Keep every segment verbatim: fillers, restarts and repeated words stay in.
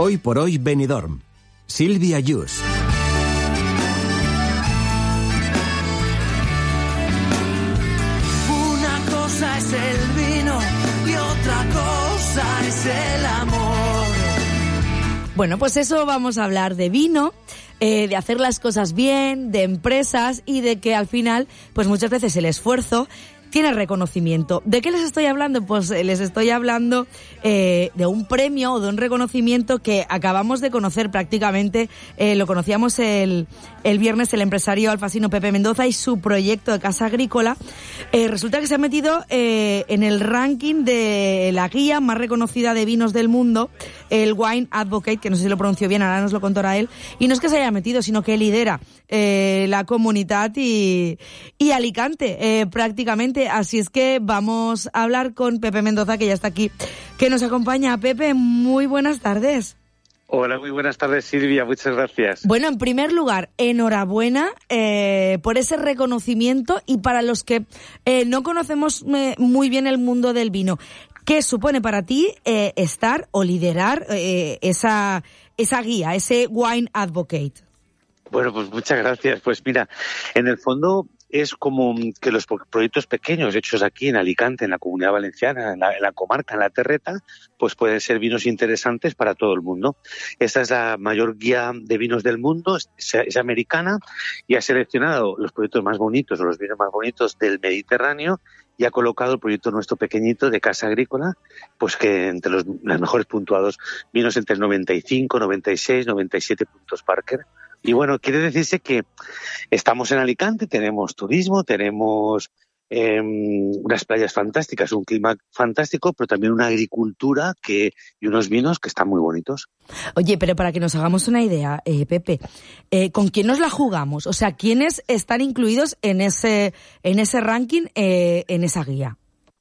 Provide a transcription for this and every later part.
Hoy por hoy Benidorm. Silvia Yus. Una cosa es el vino y otra cosa es el amor. Bueno, pues eso vamos a hablar de vino, eh, de hacer las cosas bien, de empresas y de que al final, pues muchas veces el esfuerzo tiene reconocimiento. ¿De qué les estoy hablando? Pues les estoy hablando eh, de un premio o de un reconocimiento que acabamos de conocer prácticamente. Eh, lo conocíamos el, el viernes el empresario alfasino Pepe Mendoza y su proyecto de casa agrícola. Eh, resulta que se ha metido eh, en el ranking de la guía más reconocida de vinos del mundo, el Wine Advocate, que no sé si lo pronunció bien, ahora nos lo contará él. Y no es que se haya metido, sino que lidera eh, la Comunitat y, y Alicante eh, prácticamente. Así es que vamos a hablar con Pepe Mendoza, que ya está aquí, que nos acompaña. Pepe, muy buenas tardes. Hola, muy buenas tardes, Silvia, muchas gracias. Bueno, en primer lugar, enhorabuena eh, por ese reconocimiento y para los que eh, no conocemos eh, muy bien el mundo del vino, ¿qué supone para ti eh, estar o liderar eh, esa, esa guía, ese Wine Advocate? Bueno, pues muchas gracias. Pues mira, en el fondo es como que los proyectos pequeños hechos aquí en Alicante, en la Comunidad Valenciana, en la, en la comarca, en la Terreta, pues pueden ser vinos interesantes para todo el mundo. Esta es la mayor guía de vinos del mundo, es, es americana y ha seleccionado los proyectos más bonitos, los vinos más bonitos del Mediterráneo y ha colocado el proyecto nuestro pequeñito de casa agrícola, pues que entre los, los mejores puntuados, vinos entre noventa y cinco, noventa y seis, noventa y siete puntos Parker. Y bueno, quiere decirse que estamos en Alicante, tenemos turismo, tenemos eh, unas playas fantásticas, un clima fantástico, pero también una agricultura que y unos vinos que están muy bonitos. Oye, pero para que nos hagamos una idea, eh, Pepe, eh, ¿con quién nos la jugamos? O sea, ¿quiénes están incluidos en ese, en ese ranking, eh, en esa guía?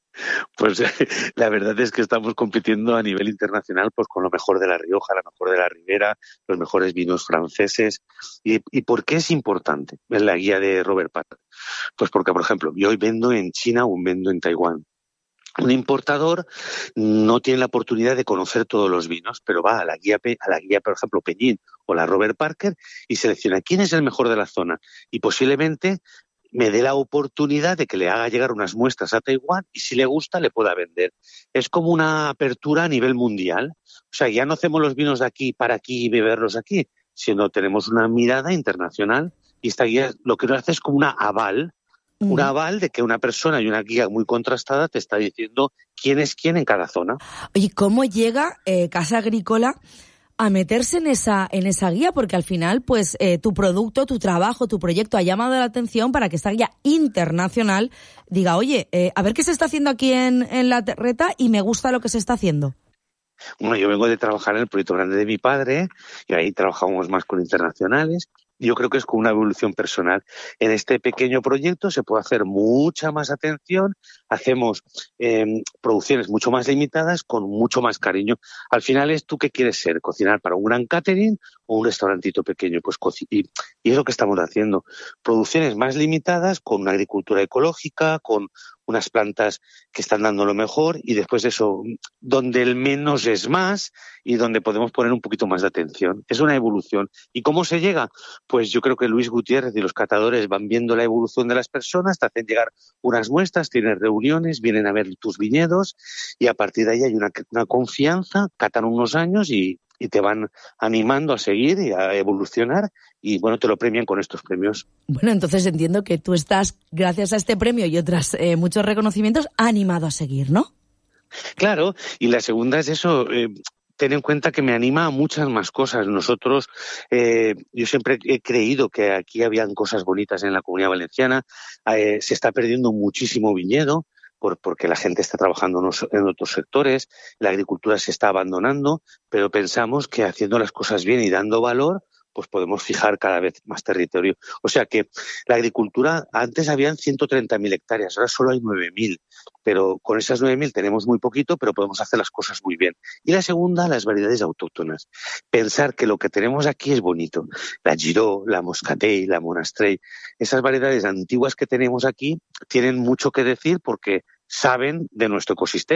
Pues la verdad es que estamos compitiendo a nivel internacional pues con lo mejor de La Rioja, lo mejor de la Ribera, los mejores vinos franceses. ¿Y, y por qué es importante en la guía de Robert Parker? Pues porque, por ejemplo, yo hoy vendo en China o vendo en Taiwán. Un importador no tiene la oportunidad de conocer todos los vinos, pero va a la guía, a la guía, por ejemplo, Peñín o la Robert Parker y selecciona quién es el mejor de la zona y posiblemente me dé la oportunidad de que le haga llegar unas muestras a Taiwán y si le gusta le pueda vender. Es como una apertura a nivel mundial. O sea, ya no hacemos los vinos de aquí para aquí y beberlos aquí, sino tenemos una mirada internacional y esta guía lo que nos hace es como una aval, mm. un aval de que una persona y una guía muy contrastada te está diciendo quién es quién en cada zona. Oye, ¿cómo llega eh, Casa Agrícola a meterse en esa en esa guía? Porque al final, pues, eh, tu producto, tu trabajo, tu proyecto ha llamado la atención para que esta guía internacional diga, oye, eh, a ver qué se está haciendo aquí en, en la Terreta y me gusta lo que se está haciendo. Bueno, yo vengo de trabajar en el proyecto grande de mi padre y ahí trabajamos más con internacionales. Yo creo que es con una evolución personal. En este pequeño proyecto se puede hacer mucha más atención, hacemos eh, producciones mucho más limitadas con mucho más cariño. Al final es tú qué quieres ser, cocinar para un gran catering o un restaurantito pequeño, pues y, y es lo que estamos haciendo. Producciones más limitadas con una agricultura ecológica, con unas plantas que están dando lo mejor y después eso, donde el menos es más y donde podemos poner un poquito más de atención. Es una evolución. ¿Y cómo se llega? Pues yo creo que Luis Gutiérrez y los catadores van viendo la evolución de las personas, te hacen llegar unas muestras, tienes reuniones, vienen a ver tus viñedos y a partir de ahí hay una, una confianza, catan unos años y, y te van animando a seguir y a evolucionar y bueno, te lo premian con estos premios. Bueno, entonces entiendo que tú estás, gracias a este premio y otros eh, muchos reconocimientos, animado a seguir, ¿no? Claro, y la segunda es eso, eh, ten en cuenta que me anima a muchas más cosas. Nosotros, eh, yo siempre he creído que aquí habían cosas bonitas en la Comunidad Valenciana, eh, se está perdiendo muchísimo viñedo, por, porque la gente está trabajando en otros sectores, la agricultura se está abandonando, pero pensamos que haciendo las cosas bien y dando valor, pues podemos fijar cada vez más territorio. O sea que la agricultura, antes habían ciento treinta mil hectáreas, ahora solo hay nueve mil, pero con esas nueve mil tenemos muy poquito, pero podemos hacer las cosas muy bien. Y la segunda, las variedades autóctonas. Pensar que lo que tenemos aquí es bonito. La Giró, la Moscatel, la Monastrell, esas variedades antiguas que tenemos aquí tienen mucho que decir porque saben de nuestro ecosistema.